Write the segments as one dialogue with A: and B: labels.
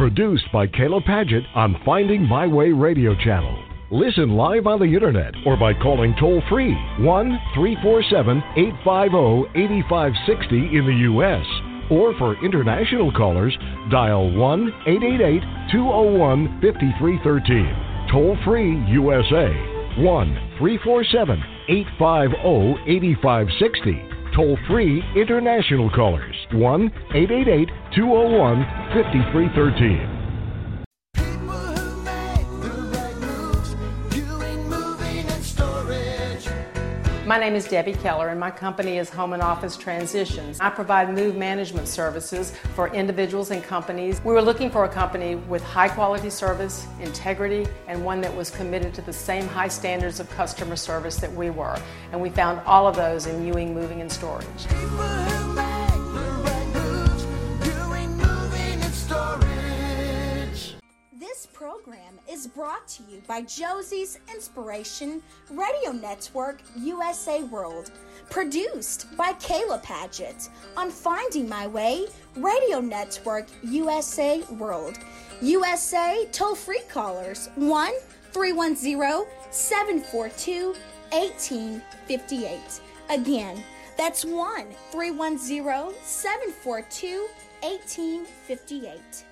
A: Produced by Kayla Padgett on Finding My Way Radio Channel. Listen live on the internet or by calling toll-free 1-347-850-8560 in the U.S. Or for international callers, dial 1-888-201-5313. Toll-free USA, 1-347-850-8560. Toll-free international callers, 1-888-201-5313.
B: My name is Debbie Keller, and my company is Home and Office Transitions. I provide move management services for individuals and companies. We were looking for a company with high quality service, integrity, and one that was committed to the same high standards of customer service that we were. And we found all of those in Ewing Moving and Storage.
C: This program is brought to you by Josie's Inspiration Radio Network USA World, produced by Kayla Padgett on Finding My Way Radio Network USA World. USA toll-free callers 1-310-742-1858. Again, that's 1-310-742-1858.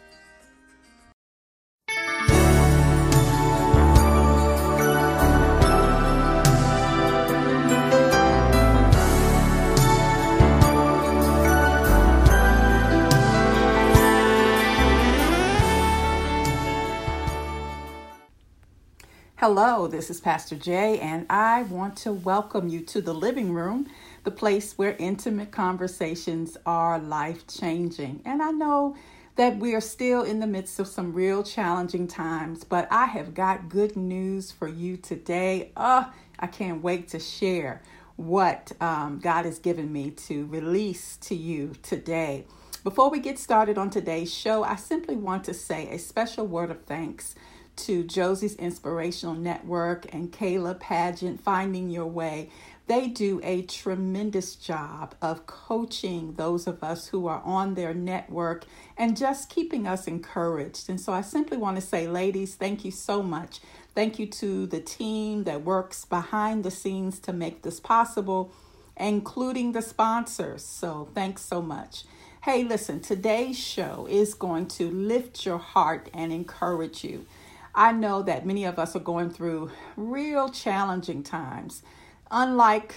D: Hello, this is Pastor Jay, and I want to welcome you to the living room, the place where intimate conversations are life-changing. And I know that we are still in the midst of some real challenging times, but I have got good news for you today. I can't wait to share what God has given me to release to you today. Before we get started on today's show, I simply want to say a special word of thanks to Josie's Inspirational Network and Kayla Padgett, Finding Your Way. They do a tremendous job of coaching those of us who are on their network and just keeping us encouraged. And so I simply want to say, ladies, thank you so much. Thank you to the team that works behind the scenes to make this possible, including the sponsors. So thanks so much. Hey, listen, today's show is going to lift your heart and encourage you. I know that many of us are going through real challenging times, unlike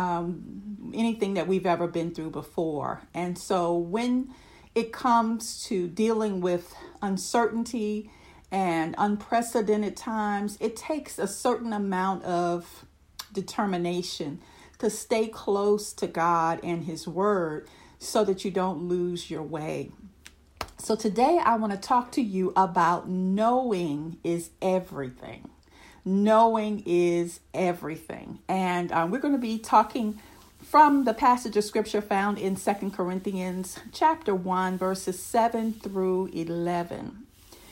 D: anything that we've ever been through before. And so when it comes to dealing with uncertainty and unprecedented times, it takes a certain amount of determination to stay close to God and His Word so that you don't lose your way. So today I want to talk to you about knowing is everything. Knowing is everything. And we're going to be talking from the passage of scripture found in 2 Corinthians chapter 1, verses 7 through 11.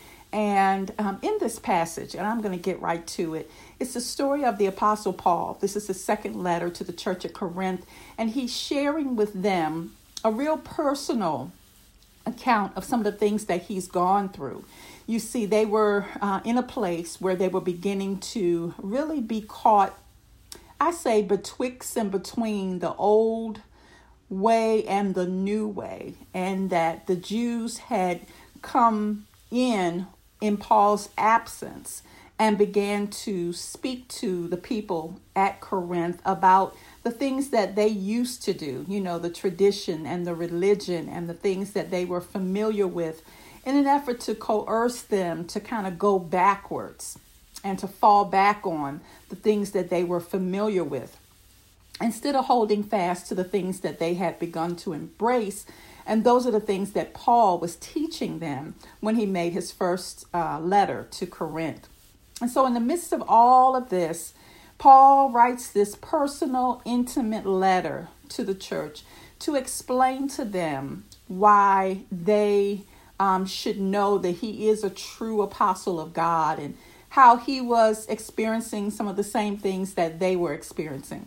D: And in this passage, and I'm going to get right to it, it's the story of the Apostle Paul. This is his second letter to the church at Corinth, and he's sharing with them a real personal account of some of the things that he's gone through. You see, they were in a place where they were beginning to really be caught, I say, betwixt and between the old way and the new way, and that the Jews had come in Paul's absence and began to speak to the people at Corinth about the things that they used to do, you know, the tradition and the religion and the things that they were familiar with, in an effort to coerce them to kind of go backwards and to fall back on the things that they were familiar with, instead of holding fast to the things that they had begun to embrace. And those are the things that Paul was teaching them when he made his first letter to Corinth. And so in the midst of all of this, Paul writes this personal, intimate letter to the church to explain to them why they should know that he is a true apostle of God and how he was experiencing some of the same things that they were experiencing.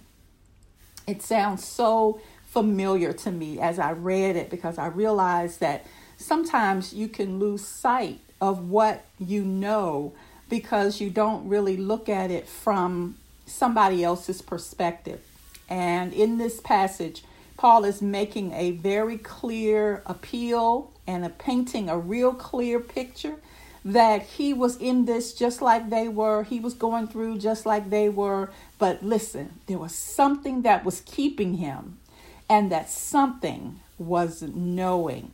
D: It sounds so familiar to me as I read it, because I realized that sometimes you can lose sight of what you know because you don't really look at it from somebody else's perspective. And in this passage, Paul is making a very clear appeal and painting a real clear picture that he was in this just like they were. He was going through just like they were. But listen, there was something that was keeping him, and that something was knowing.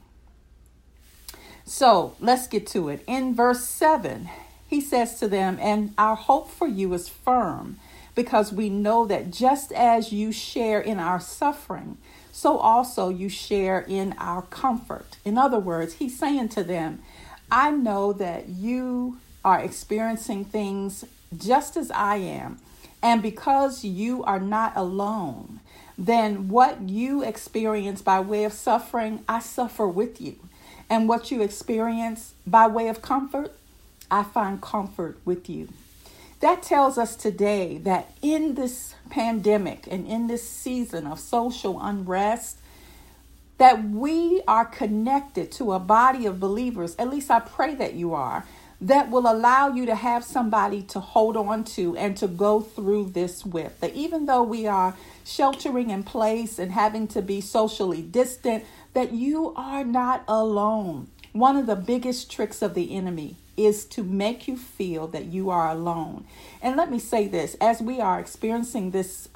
D: So let's get to it. In verse 7, he says to them, "And our hope for you is firm, because we know that just as you share in our suffering, so also you share in our comfort." In other words, he's saying to them, I know that you are experiencing things just as I am. And because you are not alone, then what you experience by way of suffering, I suffer with you. And what you experience by way of comfort, I find comfort with you. That tells us today that in this pandemic and in this season of social unrest, that we are connected to a body of believers, at least I pray that you are, that will allow you to have somebody to hold on to and to go through this with. That even though we are sheltering in place and having to be socially distant, that you are not alone. One of the biggest tricks of the enemy is to make you feel that you are alone. And let me say this, as we are experiencing this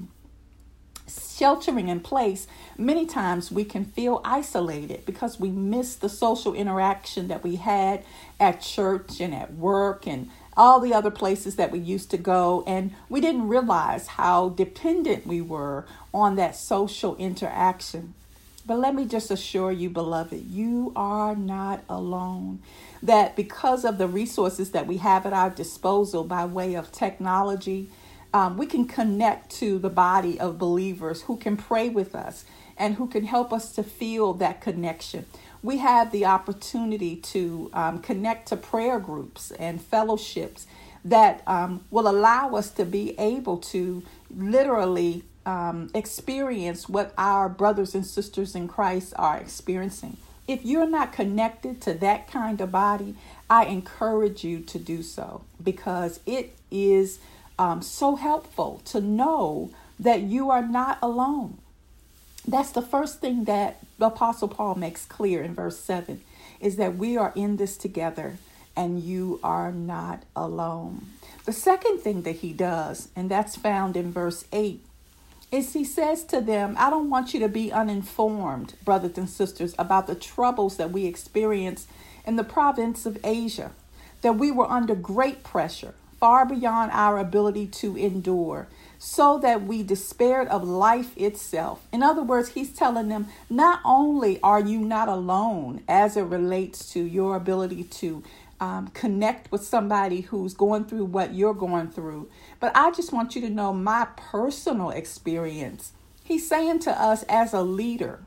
D: sheltering in place, many times we can feel isolated because we miss the social interaction that we had at church and at work and all the other places that we used to go. And we didn't realize how dependent we were on that social interaction. But let me just assure you, beloved, you are not alone. That because of the resources that we have at our disposal by way of technology, we can connect to the body of believers who can pray with us and who can help us to feel that connection. We have the opportunity to connect to prayer groups and fellowships that will allow us to be able to literally experience what our brothers and sisters in Christ are experiencing. If you're not connected to that kind of body, I encourage you to do so, because it is so helpful to know that you are not alone. That's the first thing that the Apostle Paul makes clear in verse 7, is that we are in this together and you are not alone. The second thing that he does, and that's found in verse 8, is he says to them, I don't want you to be uninformed, brothers and sisters, about the troubles that we experienced in the province of Asia, that we were under great pressure, far beyond our ability to endure, so that we despaired of life itself. In other words, he's telling them, not only are you not alone as it relates to your ability to connect with somebody who's going through what you're going through, but I just want you to know my personal experience. He's saying to us as a leader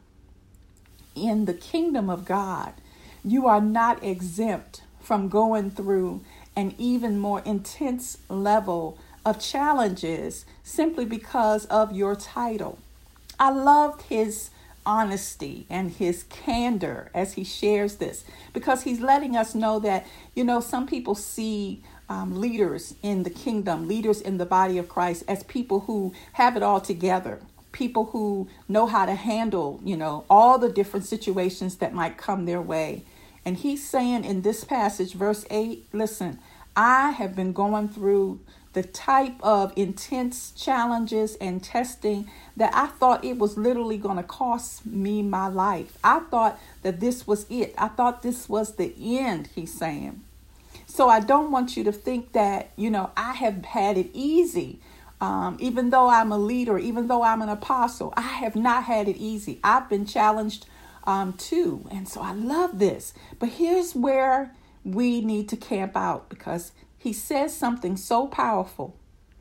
D: in the kingdom of God, you are not exempt from going through an even more intense level of challenges simply because of your title. I loved his honesty and his candor as he shares this, because he's letting us know that, some people see leaders in the kingdom, leaders in the body of Christ, as people who have it all together, people who know how to handle, all the different situations that might come their way. And he's saying in this passage, verse 8, listen, I have been going through the type of intense challenges and testing that I thought it was literally going to cost me my life. I thought that this was it. I thought this was the end, he's saying. So I don't want you to think that, I have had it easy. Even though I'm a leader, even though I'm an apostle, I have not had it easy. I've been challenged too. And so I love this. But here's where we need to camp out, because he says something so powerful.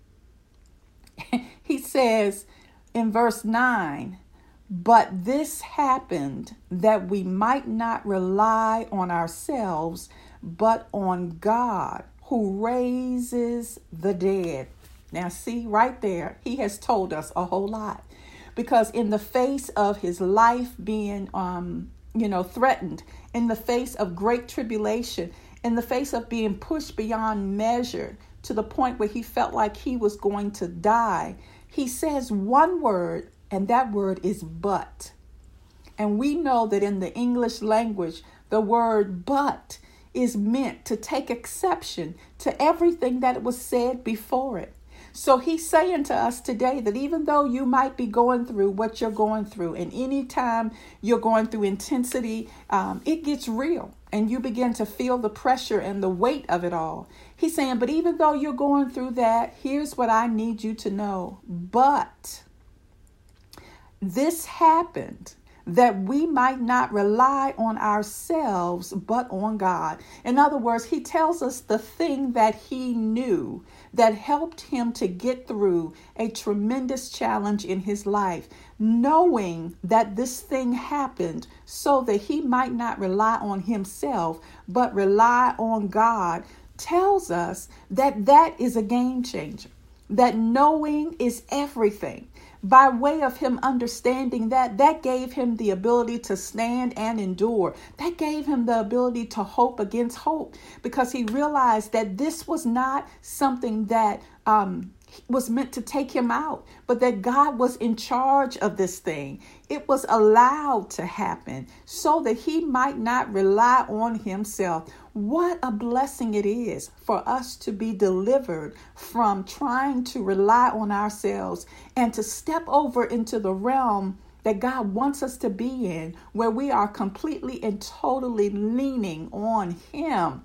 D: He says in verse 9, but this happened that we might not rely on ourselves, but on God who raises the dead. Now see, right there, he has told us a whole lot, because in the face of his life being threatened in the face of great tribulation, in the face of being pushed beyond measure to the point where he felt like he was going to die, he says one word, and that word is but. And we know that in the English language, the word but is meant to take exception to everything that was said before it. So he's saying to us today that even though you might be going through what you're going through, and anytime you're going through intensity, it gets real and you begin to feel the pressure and the weight of it all. He's saying, but even though you're going through that, here's what I need you to know. But this happened that we might not rely on ourselves, but on God. In other words, he tells us the thing that he knew that helped him to get through a tremendous challenge in his life, knowing that this thing happened so that he might not rely on himself, but rely on God, tells us that that is a game changer, that knowing is everything. By way of him understanding that gave him the ability to stand and endure. That gave him the ability to hope against hope, because he realized that this was not something that was meant to take him out, but that God was in charge of this thing. It was allowed to happen so that he might not rely on himself. What a blessing it is for us to be delivered from trying to rely on ourselves and to step over into the realm that God wants us to be in, where we are completely and totally leaning on him.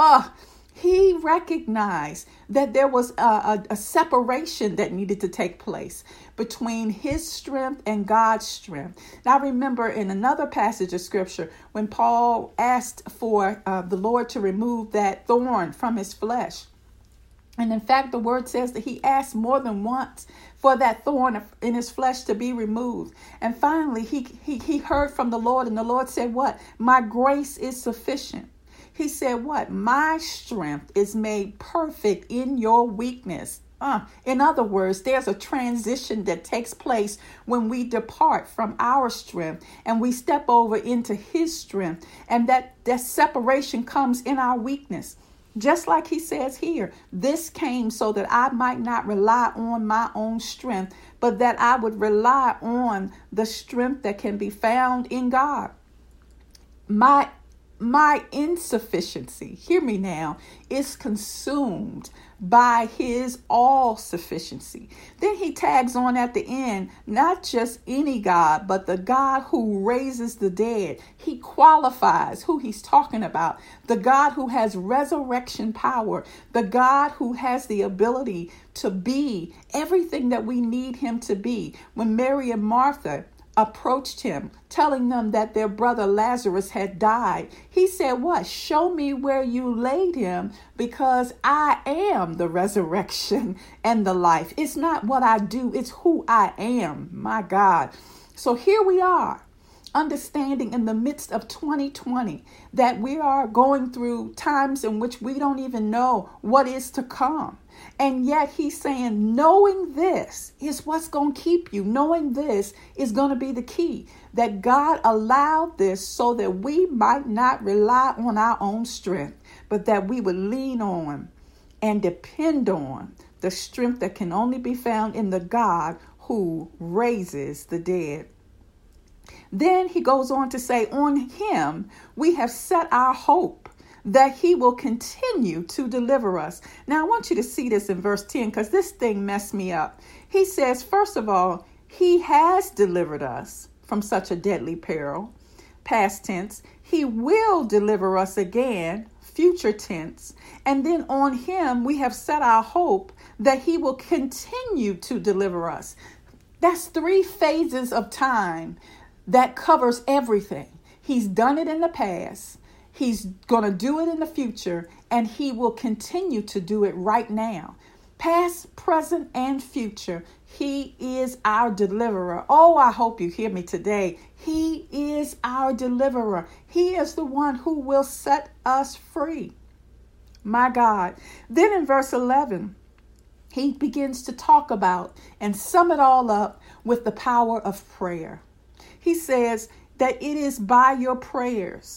D: He recognized that there was a separation that needed to take place between his strength and God's strength. Now, I remember in another passage of scripture when Paul asked for the Lord to remove that thorn from his flesh. And in fact, the word says that he asked more than once for that thorn in his flesh to be removed. And finally, he heard from the Lord, and the Lord said, what? My grace is sufficient. He said, what? My strength is made perfect in your weakness. In other words, there's a transition that takes place when we depart from our strength and we step over into his strength. And that separation comes in our weakness. Just like he says here, this came so that I might not rely on my own strength, but that I would rely on the strength that can be found in God. My insufficiency, hear me now, is consumed by his all sufficiency. Then he tags on at the end, not just any God, but the God who raises the dead. He qualifies who he's talking about. The God who has resurrection power, the God who has the ability to be everything that we need him to be. When Mary and Martha approached him, telling them that their brother Lazarus had died, he said, what? Show me where you laid him, because I am the resurrection and the life. It's not what I do, it's who I am, my God. So here we are, understanding in the midst of 2020 that we are going through times in which we don't even know what is to come. And yet he's saying, knowing this is what's going to keep you. Knowing this is going to be the key. That God allowed this so that we might not rely on our own strength, but that we would lean on and depend on the strength that can only be found in the God who raises the dead. Then he goes on to say, on him we have set our hope, that he will continue to deliver us. Now, I want you to see this in verse 10, because this thing messed me up. He says, first of all, he has delivered us from such a deadly peril, past tense. He will deliver us again, future tense. And then on him, we have set our hope that he will continue to deliver us. That's 3 phases of time that covers everything. He's done it in the past. He's going to do it in the future, and he will continue to do it right now. Past, present, and future. He is our deliverer. Oh, I hope you hear me today. He is our deliverer. He is the one who will set us free. My God. Then in verse 11, he begins to talk about and sum it all up with the power of prayer. He says that it is by your prayers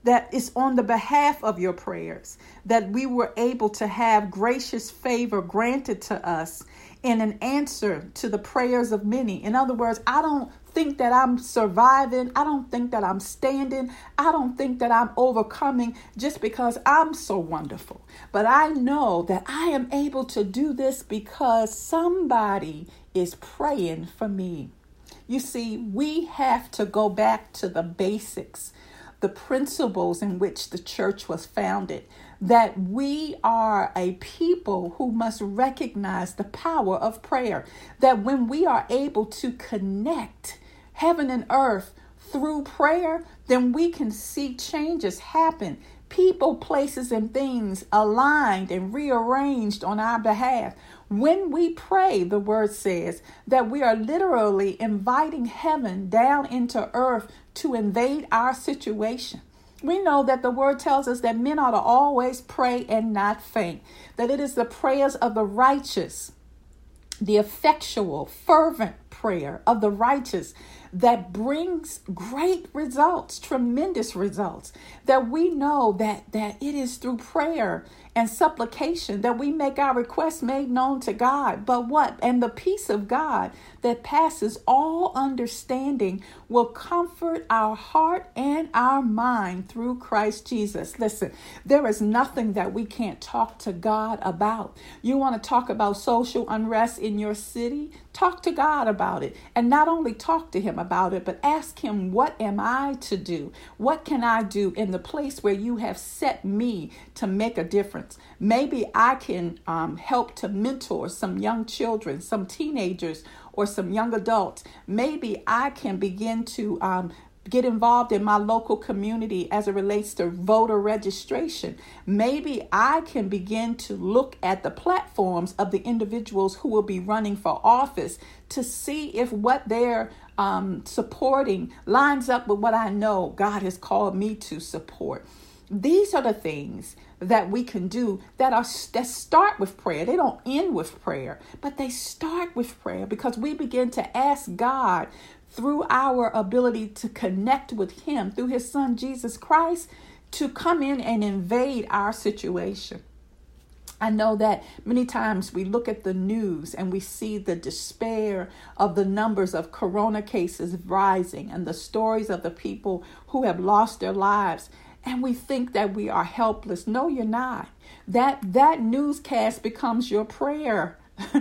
D: that is on the behalf of your prayers, that we were able to have gracious favor granted to us in an answer to the prayers of many. In other words, I don't think that I'm surviving. I don't think that I'm standing. I don't think that I'm overcoming just because I'm so wonderful. But I know that I am able to do this because somebody is praying for me. You see, we have to go back to the basics, the principles in which the church was founded, that we are a people who must recognize the power of prayer, that when we are able to connect heaven and earth through prayer, then we can see changes happen. People, places, and things aligned and rearranged on our behalf. When we pray, the word says that we are literally inviting heaven down into earth to invade our situation. We know that the word tells us that men ought to always pray and not faint, that it is the prayers of the righteous, the effectual, fervent prayer of the righteous that brings great results, tremendous results, that we know that it is through prayer and supplication that we make our requests made known to God. But what? And the peace of God that passes all understanding will comfort our heart and our mind through Christ Jesus. Listen, there is nothing that we can't talk to God about. You want to talk about social unrest in your city? Talk to God about it. And not only talk to him about it, but ask him, what am I to do? What can I do in the place where you have set me to make a difference? Maybe I can help to mentor some young children, some teenagers, or some young adults. Maybe I can begin to get involved in my local community as it relates to voter registration. Maybe I can begin to look at the platforms of the individuals who will be running for office to see if what they're supporting lines up with what I know God has called me to support. These are the things that we can do that start with prayer. They don't end with prayer, but they start with prayer because we begin to ask God through our ability to connect with him, through his son, Jesus Christ, to come in and invade our situation. I know that many times we look at the news and we see the despair of the numbers of corona cases rising and the stories of the people who have lost their lives. And we think that we are helpless. No, you're not. That newscast becomes your prayer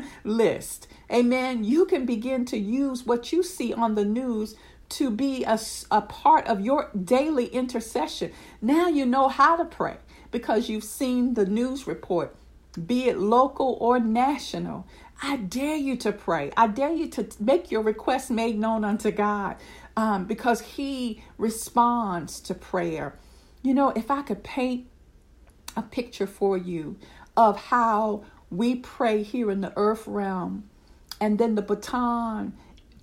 D: list. Amen. You can begin to use what you see on the news to be a part of your daily intercession. Now you know how to pray because you've seen the news report, be it local or national. I dare you to pray. I dare you to make your requests made known unto God because he responds to prayer. You know, if I could paint a picture for you of how we pray here in the earth realm, and then the baton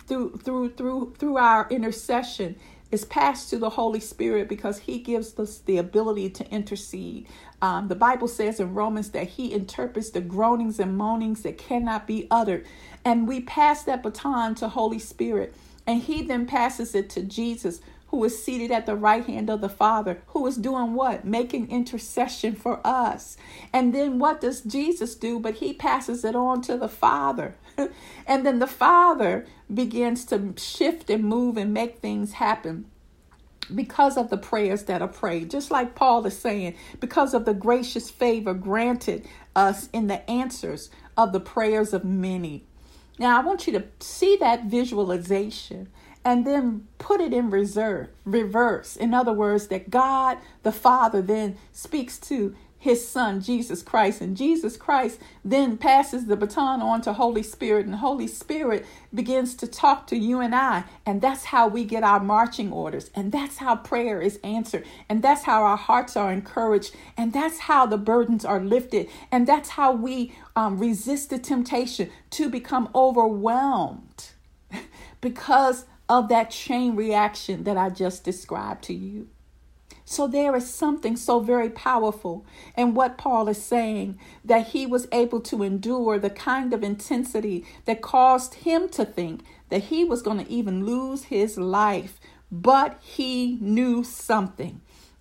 D: through our intercession is passed to the Holy Spirit because he gives us the ability to intercede. The Bible says in Romans that he interprets the groanings and moanings that cannot be uttered. And we pass that baton to Holy Spirit, and he then passes it to Jesus, who is seated at the right hand of the Father, who is doing what? Making intercession for us. And then what does Jesus do? But he passes it on to the Father. And then the Father begins to shift and move and make things happen because of the prayers that are prayed. Just like Paul is saying, because of the gracious favor granted us in the answers of the prayers of many. Now, I want you to see that visualization and then put it in reverse. In other words, that God, the Father, then speaks to his son, Jesus Christ. And Jesus Christ then passes the baton on to Holy Spirit. And Holy Spirit begins to talk to you and I. And that's how we get our marching orders. And that's how prayer is answered. And that's how our hearts are encouraged. And that's how the burdens are lifted. And that's how we resist the temptation to become overwhelmed because of that chain reaction that I just described to you. So there is something so very powerful in what Paul is saying, that he was able to endure the kind of intensity that caused him to think that he was going to even lose his life. But he knew something.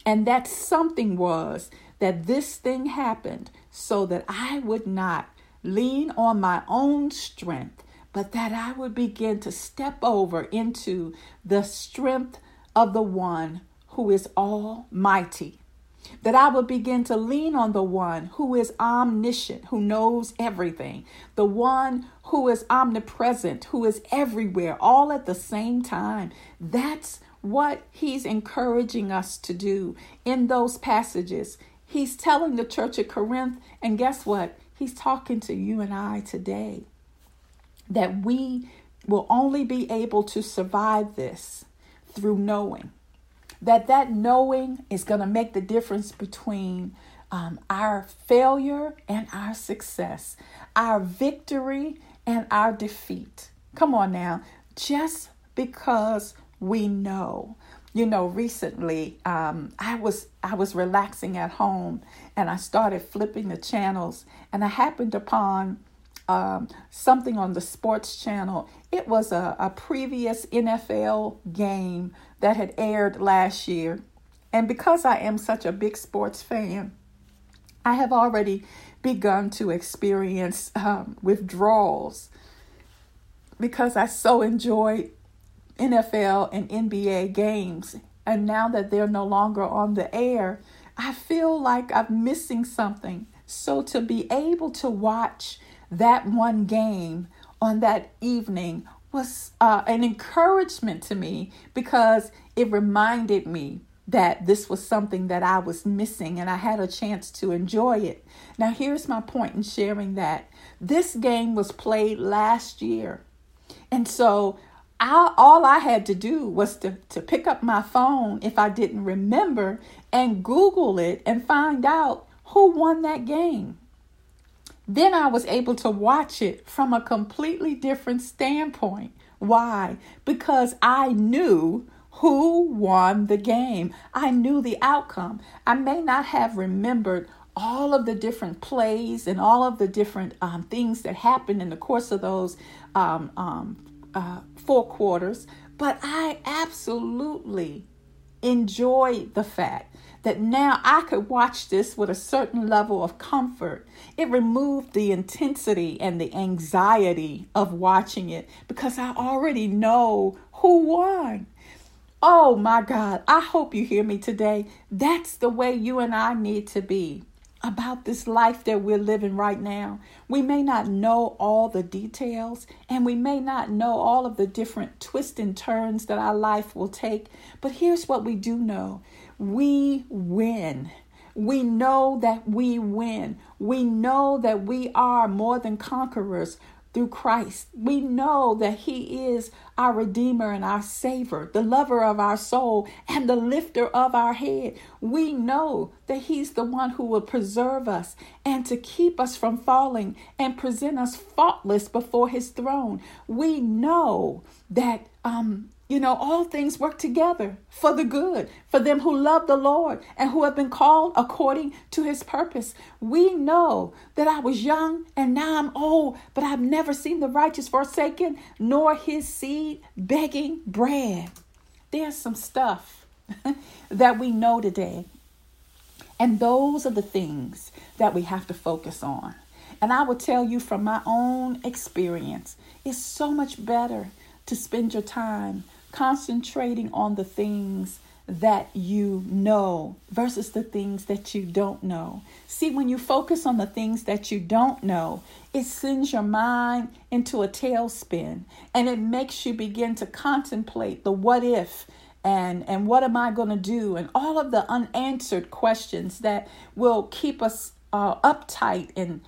D: And that something was that this thing happened so that I would not lean on my own strength, but that I would begin to step over into the strength of the one who is almighty. That I would begin to lean on the one who is omniscient, who knows everything, the one who is omnipresent, who is everywhere, all at the same time. That's what he's encouraging us to do in those passages. He's telling the church at Corinth, and guess what? He's talking to you and I today, that we will only be able to survive this through knowing. That knowing is going to make the difference between our failure and our success, our victory and our defeat. Come on now, just because we know. You know, recently I was relaxing at home and I started flipping the channels, and I happened upon something on the sports channel. It was a previous NFL game that had aired last year. And because I am such a big sports fan, I have already begun to experience withdrawals because I so enjoyed NFL and NBA games. And now that they're no longer on the air, I feel like I'm missing something. So to be able to watch that one game on that evening was an encouragement to me, because it reminded me that this was something that I was missing and I had a chance to enjoy it. Now, here's my point in sharing that. This game was played last year. And so all I had to do was to pick up my phone if I didn't remember and Google it and find out who won that game. Then I was able to watch it from a completely different standpoint. Why? Because I knew who won the game. I knew the outcome. I may not have remembered all of the different plays and all of the different things that happened in the course of those 4 quarters, but I absolutely enjoyed the fact that now I could watch this with a certain level of comfort. It removed the intensity and the anxiety of watching it because I already know who won. Oh my God, I hope you hear me today. That's the way you and I need to be about this life that we're living right now. We may not know all the details, and we may not know all of the different twists and turns that our life will take, but here's what we do know. We win. We know that we win. We know that we are more than conquerors through Christ. We know that He is our Redeemer and our Savior, the lover of our soul and the lifter of our head. We know that He's the one who will preserve us and to keep us from falling and present us faultless before His throne. We know that all things work together for the good, for them who love the Lord and who have been called according to His purpose. We know that I was young and now I'm old, but I've never seen the righteous forsaken, nor his seed begging bread. There's some stuff that we know today. And those are the things that we have to focus on. And I will tell you from my own experience, it's so much better to spend your time concentrating on the things that you know versus the things that you don't know. See, when you focus on the things that you don't know, it sends your mind into a tailspin, and it makes you begin to contemplate the what if and what am I going to do, and all of the unanswered questions that will keep us uptight and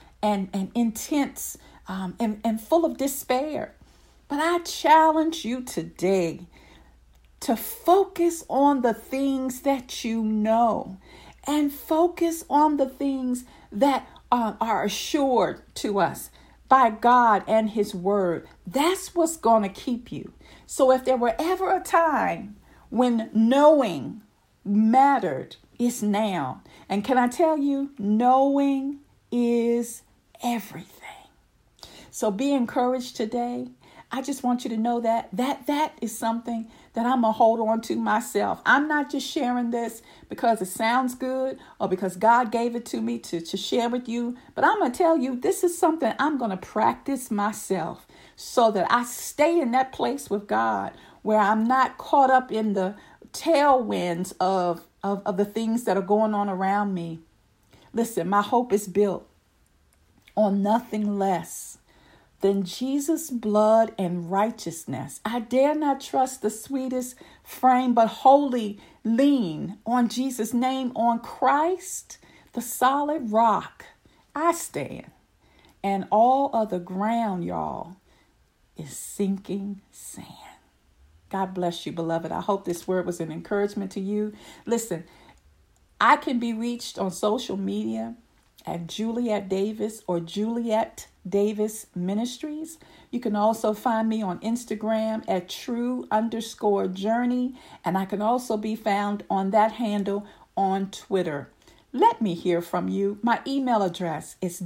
D: intense and full of despair. But I challenge you today to focus on the things that you know and focus on the things that are assured to us by God and His Word. That's what's going to keep you. So if there were ever a time when knowing mattered, it's now. And can I tell you, knowing is everything. So be encouraged today. I just want you to know that is something that I'm going to hold on to myself. I'm not just sharing this because it sounds good or because God gave it to me to share with you, but I'm going to tell you this is something I'm going to practice myself so that I stay in that place with God where I'm not caught up in the tailwinds of the things that are going on around me. Listen, my hope is built on nothing less than Jesus' blood and righteousness. I dare not trust the sweetest frame, but wholly lean on Jesus' name, on Christ, the solid rock. I stand, and all other ground, y'all, is sinking sand. God bless you, beloved. I hope this word was an encouragement to you. Listen, I can be reached on social media at Juliet Davis or Juliet Davis Ministries. You can also find me on Instagram at true_journey. And I can also be found on that handle on Twitter. Let me hear from you. My email address is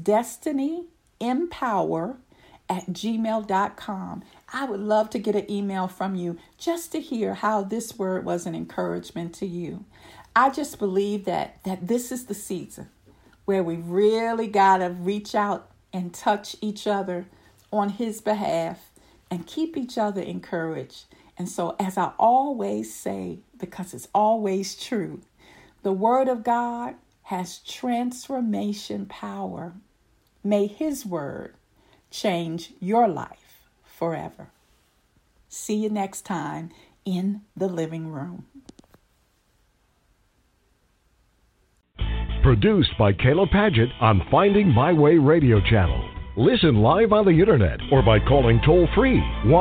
D: destinyempower@gmail.com. I would love to get an email from you just to hear how this word was an encouragement to you. I just believe that this is the season where we really got to reach out and touch each other on his behalf and keep each other encouraged. And so, as I always say, because it's always true, the word of God has transformation power. May his word change your life forever. See you next time in the living room.
A: Produced by Kayla Padgett on Finding My Way Radio Channel. Listen live on the internet or by calling toll-free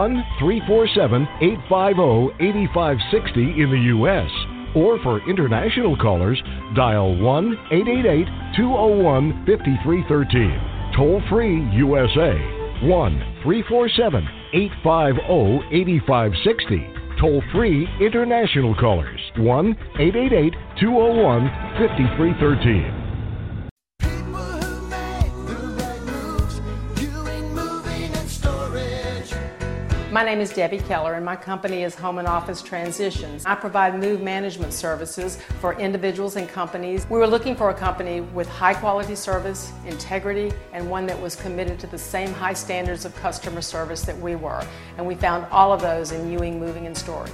A: 1-347-850-8560 in the U.S. Or for international callers, dial 1-888-201-5313. Toll-free USA 1-347-850-8560. Toll-free international callers 1-888-201-5313.
B: My name is Debbie Keller, and my company is Home and Office Transitions. I provide move management services for individuals and companies. We were looking for a company with high quality service, integrity, and one that was committed to the same high standards of customer service that we were. And we found all of those in Ewing Moving and Storage.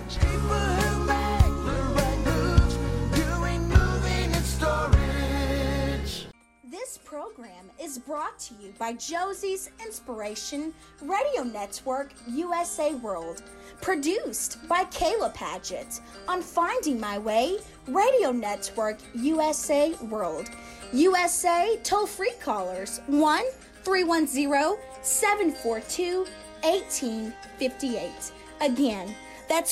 C: This program is brought to you by Josie's Inspiration Radio Network USA World, produced by Kayla Padgett on Finding My Way Radio Network USA World. USA toll-free callers 1-310-742-1858. Again, that's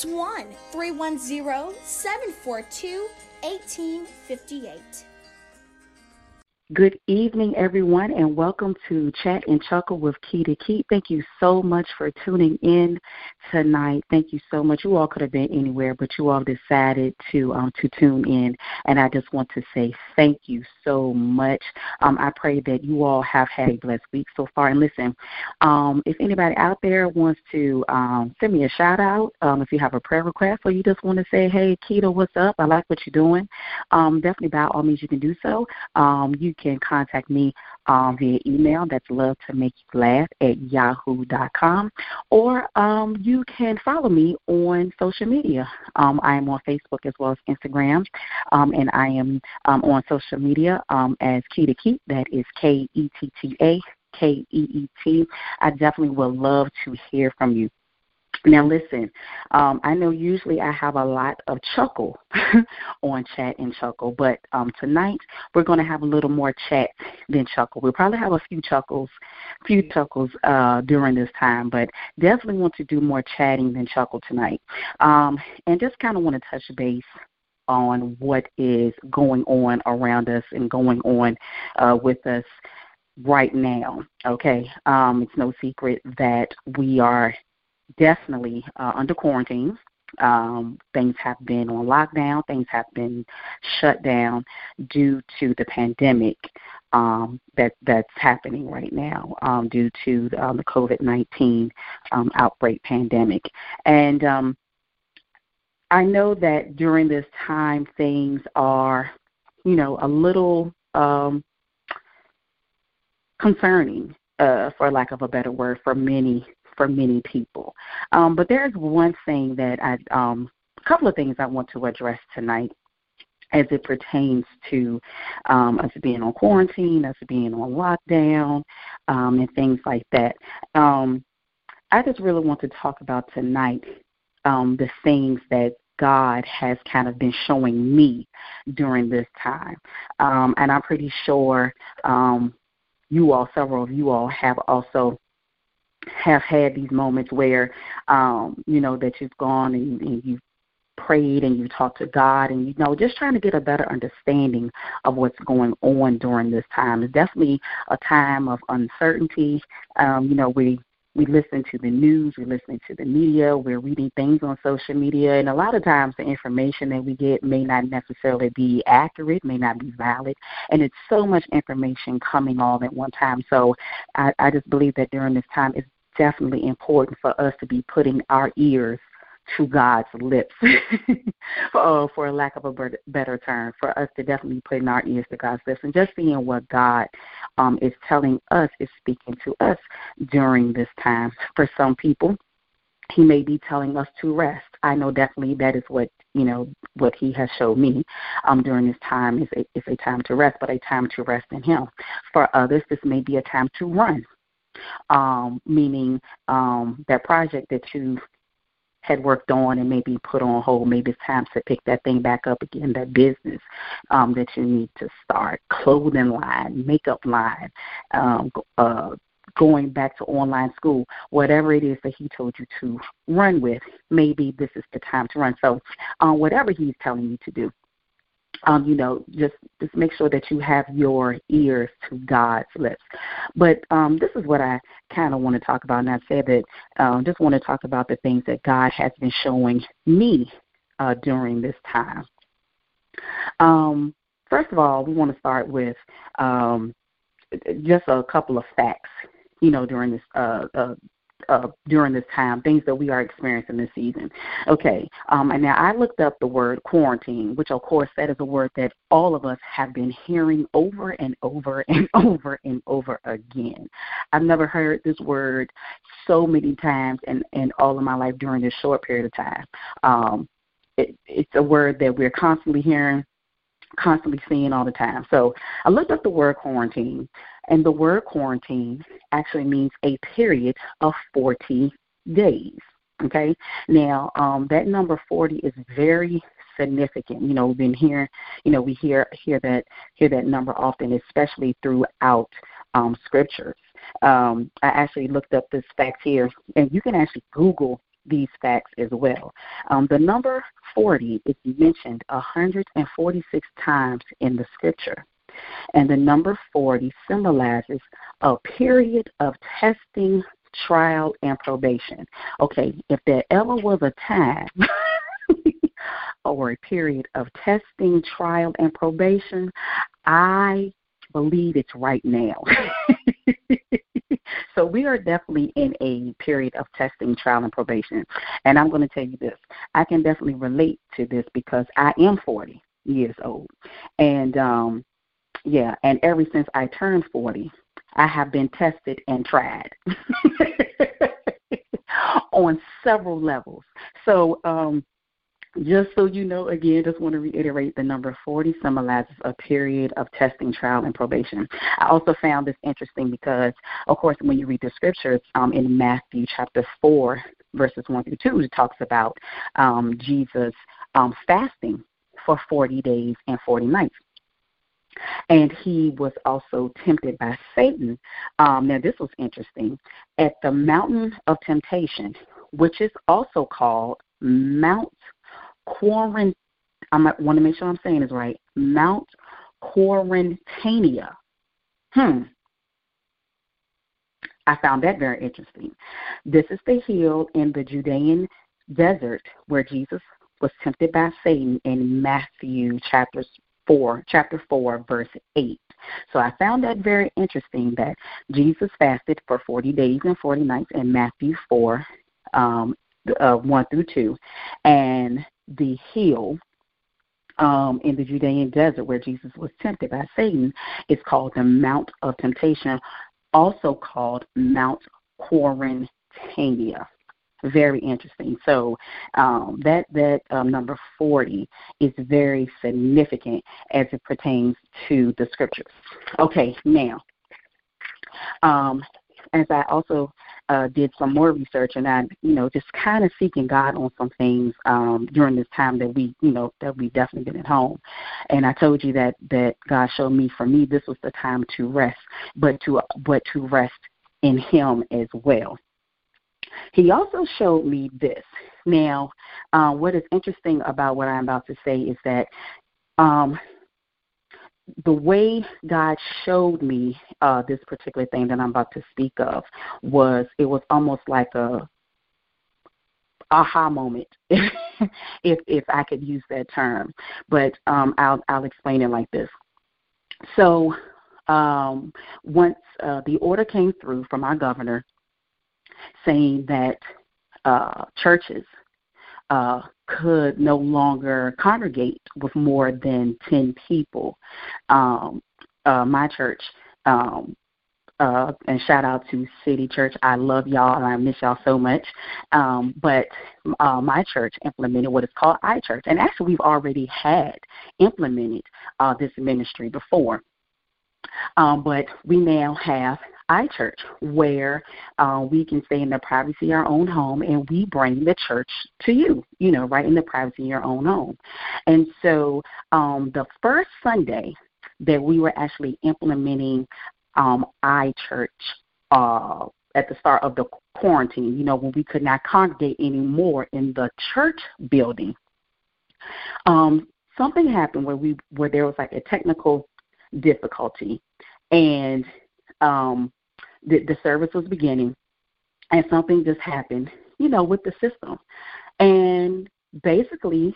C: 1-310-742-1858.
E: Good evening, everyone, and welcome to Chat and Chuckle with Key to Keep. Thank you so much for tuning in tonight. Thank you so much. You all could have been anywhere, but you all decided to tune in, and I just want to say thank you so much. I pray that you all have had a blessed week so far. And listen, if anybody out there wants to send me a shout out, if you have a prayer request, or you just want to say, hey, Keita, what's up? I like what you're doing. Definitely by all means you can do so. You can contact me via email. That's lovetomake-you-laugh@yahoo.com. Or you can follow me on social media. I am on Facebook as well as Instagram. And I am on social media as Key to Keep. That is KETTA, KEET. I definitely would love to hear from you. Now, listen, I know usually I have a lot of chuckle on Chat and Chuckle, but tonight we're going to have a little more chat than chuckle. We'll probably have a few chuckles during this time, but definitely want to do more chatting than chuckle tonight. And just kind of want to touch base on what is going on around us and going on with us right now, okay? It's no secret that we are definitely under quarantine. Things have been on lockdown. Things have been shut down due to the pandemic that's happening right now due to the COVID-19 outbreak pandemic. And I know that during this time things are, a little concerning, for lack of a better word, for many people. But there's one thing that a couple of things I want to address tonight as it pertains to us being on quarantine, us being on lockdown, and things like that. I just really want to talk about tonight the things that God has kind of been showing me during this time. And I'm pretty sure several of you all have also have had these moments where, that you've gone and you've prayed and you talked to God and, just trying to get a better understanding of what's going on during this time. It's definitely a time of uncertainty. We listen to the news, we listen to the media, we're reading things on social media, and a lot of times the information that we get may not necessarily be accurate, may not be valid, and it's so much information coming all at one time. So I just believe that during this time it's definitely important for us to be putting our ears to God's lips, for a lack of a better term, for us to definitely put in our ears to God's lips and just seeing what God is telling us, is speaking to us during this time. For some people, He may be telling us to rest. I know definitely that is what He has showed me during this time is a time to rest, but a time to rest in Him. For others, this may be a time to run, meaning that project that you had worked on and maybe put on hold, maybe it's time to pick that thing back up again, that business that you need to start, clothing line, makeup line, going back to online school, whatever it is that He told you to run with, maybe this is the time to run. So whatever He's telling you to do, just make sure that you have your ears to God's lips. But this is what I kind of want to talk about, and I said that just want to talk about the things that God has been showing me during this time. First of all, we want to start with just a couple of facts, during this time, things that we are experiencing this season. Okay, and now I looked up the word quarantine, which of course that is a word that all of us have been hearing over and over and over and over again. I've never heard this word so many times in all of my life during this short period of time. It's a word that we're constantly hearing, constantly seeing all the time. So I looked up the word quarantine, and the word quarantine actually means a period of 40 days. Okay? Now, that number 40 is very significant. We've been hearing, we hear that number often, especially throughout scriptures. I actually looked up this fact here, and you can actually Google these facts as well. The number 40 is mentioned 146 times in the scripture. And the number 40 symbolizes a period of testing, trial, and probation. Okay, if there ever was a time or a period of testing, trial, and probation, I believe it's right now. So we are definitely in a period of testing, trial, and probation. And I'm going to tell you this. I can definitely relate to this because I am 40 years old. And, and ever since I turned 40, I have been tested and tried on several levels. So just so you know, again, just want to reiterate, the number 40 symbolizes a period of testing, trial, and probation. I also found this interesting because, of course, when you read the scriptures in Matthew chapter 4, verses 1 through 2, it talks about Jesus fasting for 40 days and 40 nights. And he was also tempted by Satan. Now, this was interesting. At the mountain of temptation, which is also called Mount Quarantania. I want to make sure I'm saying this right. Mount Quarantania. I found that very interesting. This is the hill in the Judean desert where Jesus was tempted by Satan in Matthew chapter 4, verse 8. So I found that very interesting that Jesus fasted for 40 days and 40 nights in Matthew 4, 1 through 2. And the hill in the Judean desert where Jesus was tempted by Satan is called the Mount of Temptation, also called Mount Quarantania. Very interesting. So that number 40 is very significant as it pertains to the scriptures. Okay, now, as I also did some more research, and I, just kind of seeking God on some things during this time that we definitely been at home. And I told you that God showed me, for me, this was the time to rest, but to rest in Him as well. He also showed me this. Now, what is interesting about what I'm about to say is that the way God showed me this particular thing that I'm about to speak of it was almost like a aha moment, if I could use that term. But I'll explain it like this. So once the order came through from our governor saying that churches could no longer congregate with more than 10 people. My church, and shout out to City Church, I love y'all and I miss y'all so much. But my church implemented what is called iChurch, and actually we've already had implemented this ministry before. But we now have iChurch, where we can stay in the privacy of our own home, and we bring the church to you, right in the privacy of your own home. And so the first Sunday that we were actually implementing iChurch at the start of the quarantine, when we could not congregate anymore in the church building, something happened where there was like a technical difficulty, and the service was beginning, and something just happened, with the system. And basically,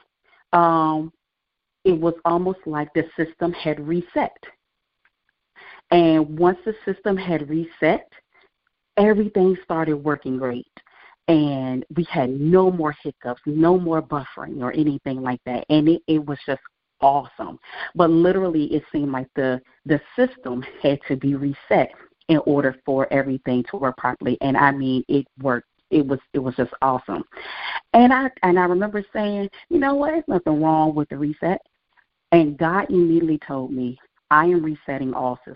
E: it was almost like the system had reset. And once the system had reset, everything started working great. And we had no more hiccups, no more buffering or anything like that. And it was just awesome. But literally, it seemed like the system had to be reset in order for everything to work properly. And I mean, it worked. It was just awesome. And I remember saying, you know what, there's nothing wrong with the reset. And God immediately told me, I am resetting all systems.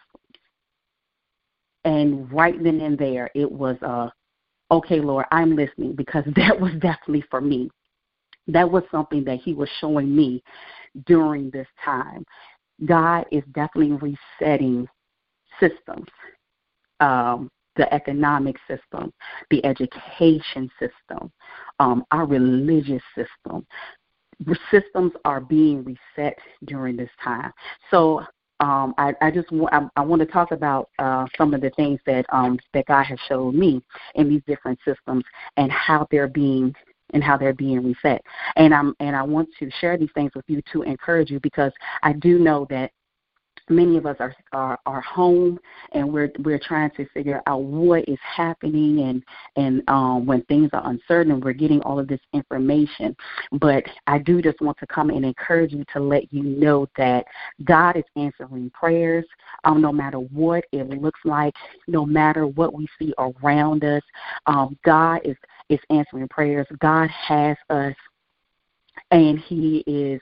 E: And right then and there, it was, okay, Lord, I'm listening, because that was definitely for me. That was something that He was showing me during this time. God is definitely resetting systems, the economic system, the education system, our religious system. Systems are being reset during this time. So I want to talk about some of the things that God has showed me in these different systems and how they're being reset. And I want to share these things with you to encourage you, because I do know that many of us are home, and we're trying to figure out what is happening, and when things are uncertain, and we're getting all of this information. But I do just want to come and encourage you, to let you know that God is answering prayers, no matter what it looks like, no matter what we see around us. God is answering prayers. God has us, and He's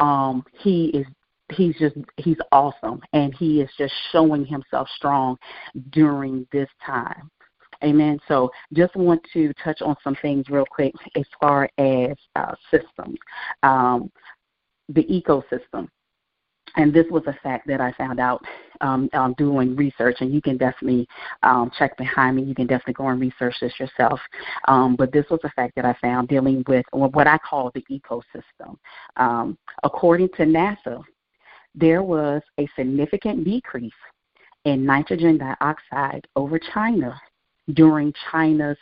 E: awesome, and He is just showing Himself strong during this time. Amen. So just want to touch on some things real quick as far as systems, the ecosystem. And this was a fact that I found out doing research, and you can definitely check behind me. You can definitely go and research this yourself. But this was a fact that I found dealing with what I call the ecosystem. According to NASA, there was a significant decrease in nitrogen dioxide over China during China's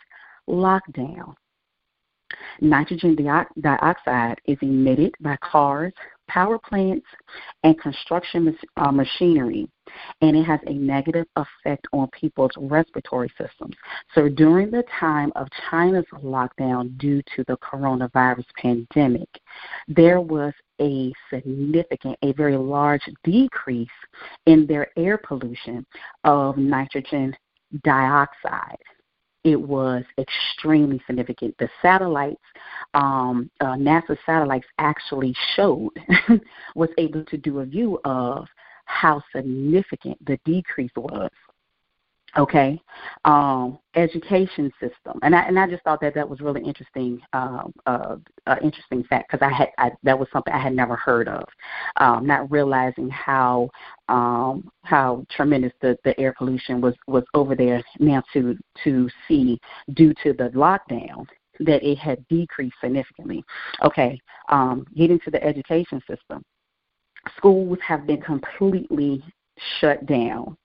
E: lockdown. Nitrogen dioxide is emitted by cars, power plants and construction machinery, and it has a negative effect on people's respiratory systems. So during the time of China's lockdown due to the coronavirus pandemic, there was a very large decrease in their air pollution of nitrogen dioxide. It was extremely significant. The satellites, NASA satellites actually showed, was able to do a view of how significant the decrease was. Okay, education system, and I just thought that was really interesting, interesting fact, because that was something I had never heard of, not realizing how tremendous the air pollution was over there now to see due to the lockdown that it had decreased significantly. Okay, getting to the education system, schools have been completely shut down.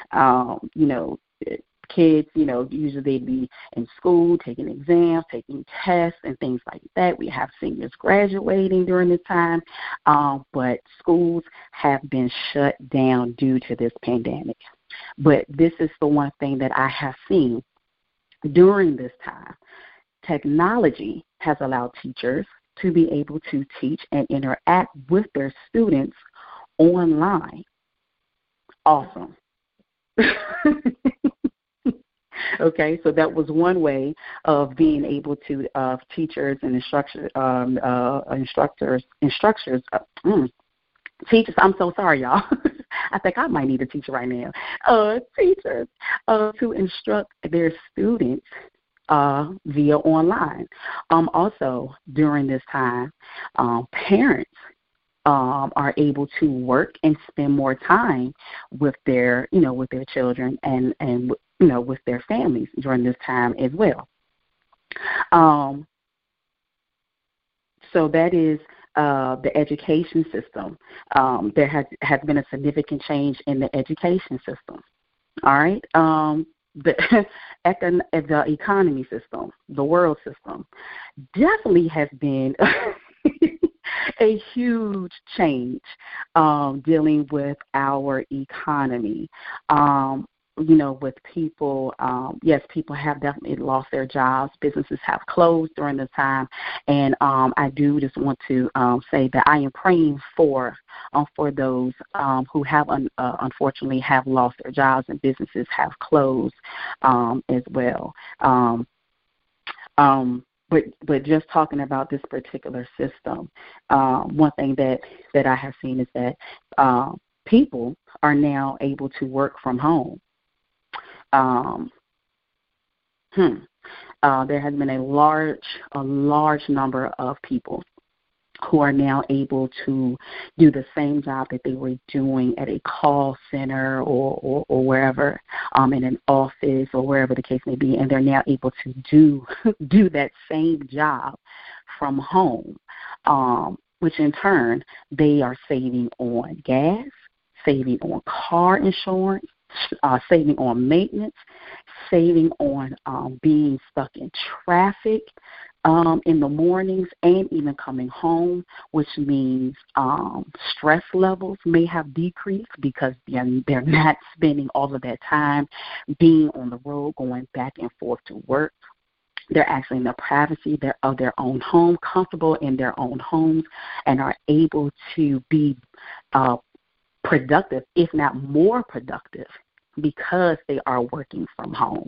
E: Kids, usually they'd be in school taking exams, taking tests, and things like that. We have seniors graduating during this time, but schools have been shut down due to this pandemic. But this is the one thing that I have seen during this time. Technology has allowed teachers to be able to teach and interact with their students online. Awesome. Okay, so that was one way of being able to teachers and instructors. Teachers, I'm so sorry, y'all. I think I might need a teacher right now. Teachers to instruct their students via online. Also, during this time, parents are able to work and spend more time with their children and with their families during this time as well. So that is the education system. There has been a significant change in the education system. All right. The economy system, the world system, definitely has been a huge change dealing with our economy. With people, yes, people have definitely lost their jobs. Businesses have closed during this time, and I do just want to say that I am praying for those who have unfortunately have lost their jobs and businesses have closed as well. But just talking about this particular system, one thing that I have seen is that people are now able to work from home. There has been a large number of people who are now able to do the same job that they were doing at a call center or wherever, in an office or wherever the case may be, and they're now able to do that same job from home, which in turn they are saving on gas, saving on car insurance, saving on maintenance, saving on being stuck in traffic in the mornings and even coming home, which means stress levels may have decreased because they're not spending all of that time being on the road, going back and forth to work. They're actually in the privacy of their own home, comfortable in their own homes, and are able to be productive, if not more productive, because they are working from home.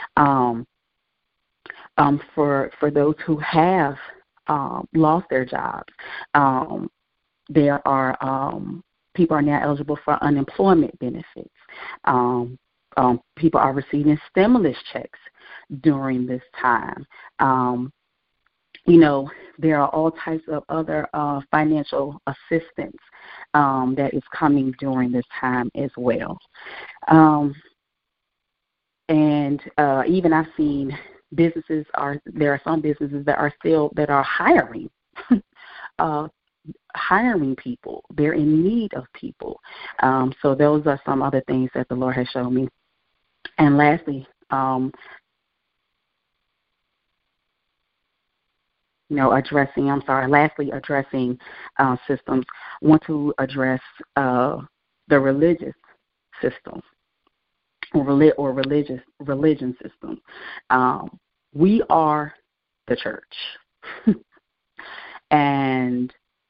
E: For those who have lost their jobs, there are people are now eligible for unemployment benefits. People are receiving stimulus checks during this time. There are all types of other financial assistance that is coming during this time as well. And even I've seen there are some businesses that are hiring, hiring people. They're in need of people. So those are some other things that the Lord has shown me. And lastly, lastly, addressing systems, want to address the religious system or religion system. We are the church. And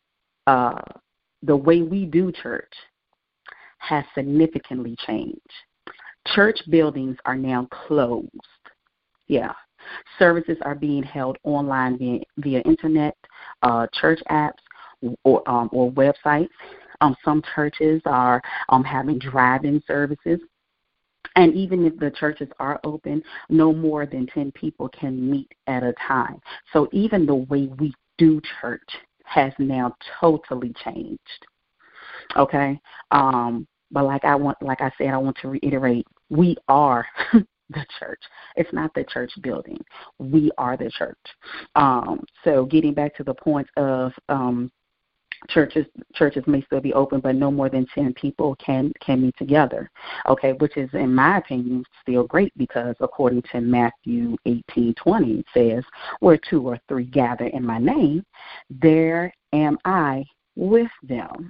E: the way we do church has significantly changed. Church buildings are now closed. Yeah. Services are being held online via internet, church apps, or websites. Some churches are having drive-in services. And even if the churches are open, no more than 10 people can meet at a time. So even the way we do church has now totally changed. Okay? But like I said, I want to reiterate, we are the church. It's not the church building. We are the church. So getting back to the point of churches may still be open, but no more than 10 people can meet together. Okay, which is, in my opinion, still great, because according to Matthew 18:20, it says, "Where 2 or 3 gather in my name, there am I with them."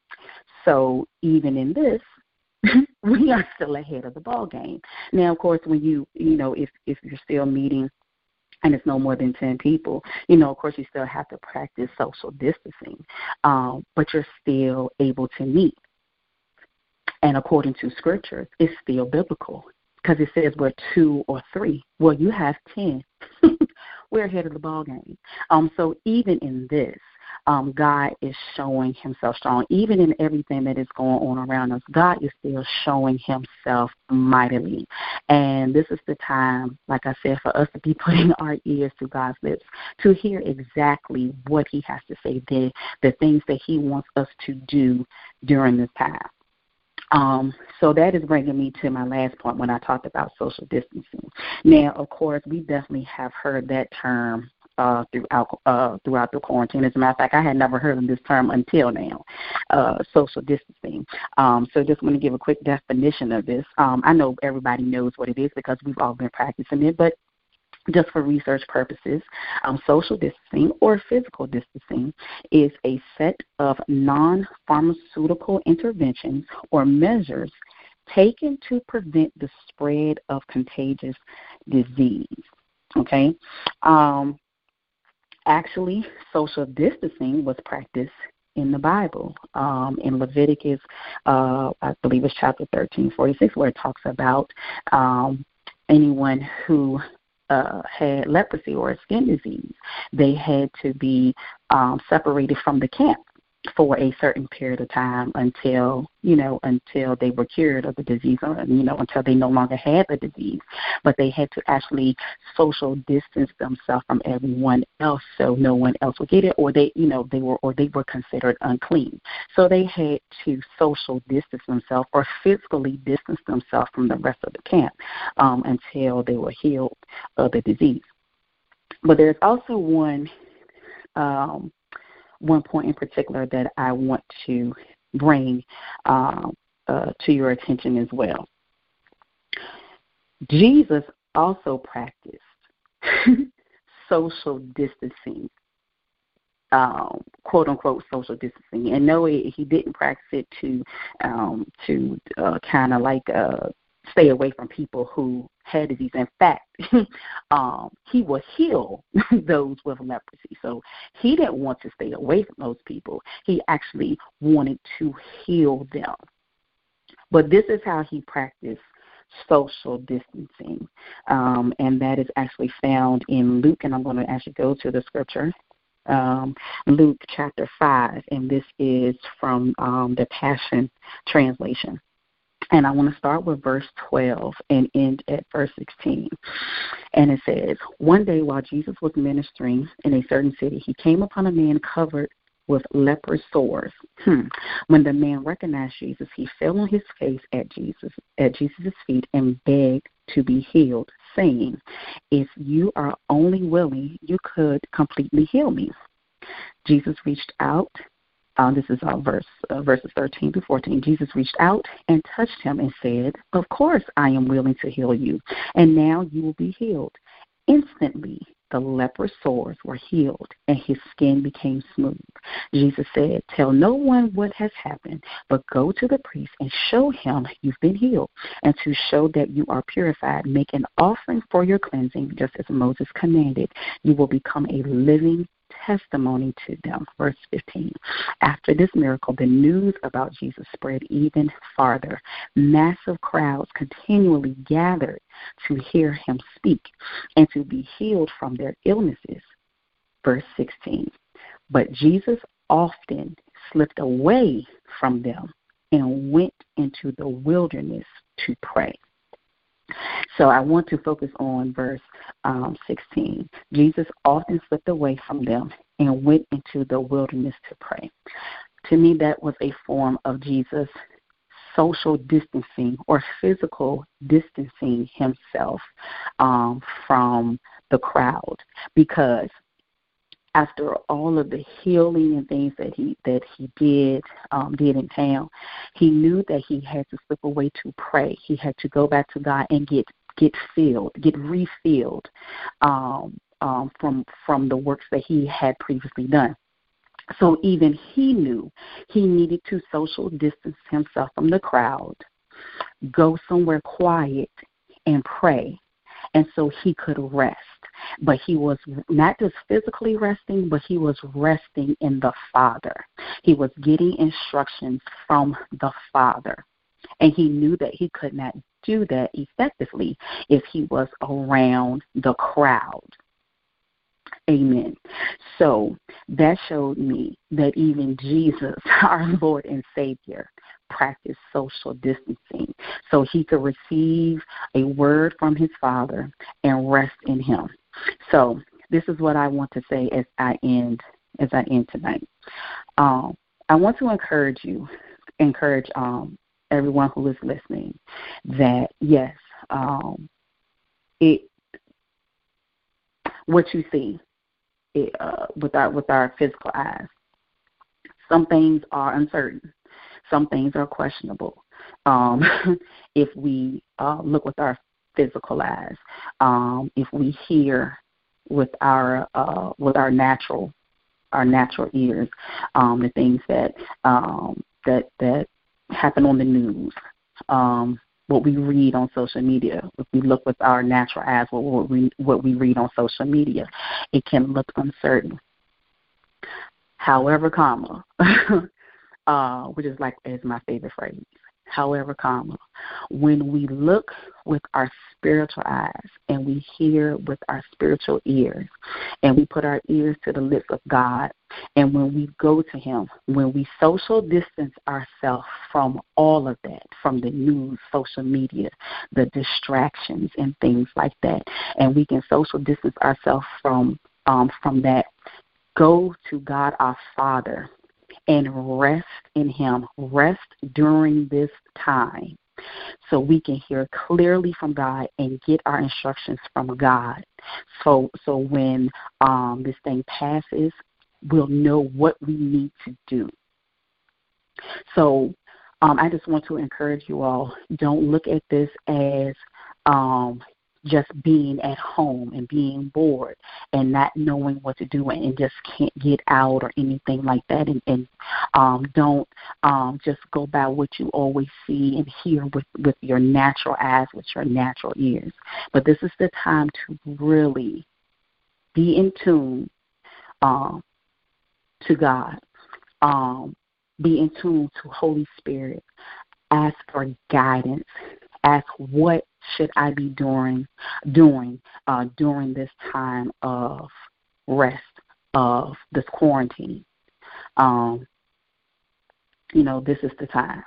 E: So even in this, we are still ahead of the ball game. Now, of course, when if you're still meeting and it's no more than 10 people, of course, you still have to practice social distancing, but you're still able to meet. And according to Scripture, it's still biblical, because it says we're 2 or 3. Well, you have 10. We're ahead of the ball game. So even in this, God is showing himself strong. Even in everything that is going on around us, God is still showing himself mightily. And this is the time, like I said, for us to be putting our ears to God's lips to hear exactly what he has to say, the things that he wants us to do during this time. So that is bringing me to my last point when I talked about social distancing. Now, of course, we definitely have heard that term throughout the quarantine. As a matter of fact, I had never heard of this term until now, social distancing. So just want to give a quick definition of this. I know everybody knows what it is because we've all been practicing it, but just for research purposes, social distancing or physical distancing is a set of non-pharmaceutical interventions or measures taken to prevent the spread of contagious disease. Okay? Actually, social distancing was practiced in the Bible, in Leviticus, I believe it's chapter 13:46, where it talks about anyone who had leprosy or a skin disease. They had to be separated from the camp for a certain period of time until they were cured of the disease, or, until they no longer had the disease. But they had to actually social distance themselves from everyone else so no one else would get it, or they were considered unclean. So they had to social distance themselves or physically distance themselves from the rest of the camp until they were healed of the disease. But there's also one point in particular that I want to bring to your attention as well. Jesus also practiced social distancing, quote unquote social distancing, and no, he didn't practice it to kind of like stay away from people who had disease. In fact, he would heal those with leprosy. So he didn't want to stay away from those people. He actually wanted to heal them. But this is how he practiced social distancing, and that is actually found in Luke, and I'm going to actually go to the scripture, Luke chapter 5, and this is from the Passion Translation. And I want to start with verse 12 and end at verse 16. And it says, "One day while Jesus was ministering in a certain city, he came upon a man covered with leprous sores. When the man recognized Jesus, he fell on his face at Jesus' feet and begged to be healed, saying, 'If you are only willing, you could completely heal me.' Jesus reached out." This is verses 13 to 14. Jesus reached out and touched him and said, "Of course I am willing to heal you, and now you will be healed." Instantly, the leprous sores were healed, and his skin became smooth. Jesus said, "Tell no one what has happened, but go to the priest and show him you've been healed. And to show that you are purified, make an offering for your cleansing, just as Moses commanded. You will become a living testimony to them." Verse 15. After this miracle, the news about Jesus spread even farther. Massive crowds continually gathered to hear him speak and to be healed from their illnesses. Verse 16. But Jesus often slipped away from them and went into the wilderness to pray. So I want to focus on verse 16. Jesus often slipped away from them and went into the wilderness to pray. To me, that was a form of Jesus' social distancing or physical distancing himself from the crowd, because after all of the healing and things that he did in town, he knew that he had to slip away to pray. He had to go back to God and get refilled from the works that he had previously done. So even he knew he needed to social distance himself from the crowd, go somewhere quiet and pray, and so he could rest. But he was not just physically resting, but he was resting in the Father. He was getting instructions from the Father. And he knew that he could not do that effectively if he was around the crowd. Amen. So that showed me that even Jesus, our Lord and Savior, practiced social distancing so he could receive a word from his Father and rest in him. So this is what I want to say as I end tonight. I want to encourage everyone who is listening that yes, what you see with our physical eyes, some things are uncertain, some things are questionable. If we look with our physical eyes, if we hear with our natural ears, the things that happen on the news, what we read on social media. If we look with our natural eyes, what we read on social media, it can look uncertain. However, which is my favorite phrase. However, when we look with our spiritual eyes and we hear with our spiritual ears and we put our ears to the lips of God, and when we go to him, when we social distance ourselves from all of that, from the news, social media, the distractions and things like that, and we can social distance ourselves from that, go to God our Father and rest in him, rest during this time, so we can hear clearly from God and get our instructions from God. So when this thing passes, we'll know what we need to do. So I just want to encourage you all, don't look at this as just being at home and being bored and not knowing what to do and just can't get out or anything like that. And don't just go by what you always see and hear with your natural eyes, with your natural ears. But this is the time to really be in tune to God. Be in tune to Holy Spirit. Ask for guidance. Ask, what should I be doing during this time of rest, of this quarantine? This is the time.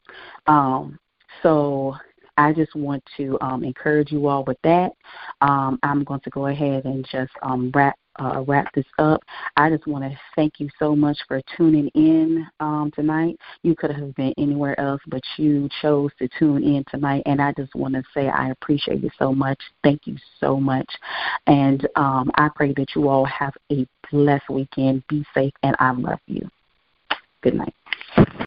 E: So I just want to encourage you all with that. I'm going to go ahead and just wrap this up. I just want to thank you so much for tuning in tonight. You could have been anywhere else, but you chose to tune in tonight, and I just want to say I appreciate you so much. Thank you so much, and I pray that you all have a blessed weekend. Be safe, and I love you. Good night.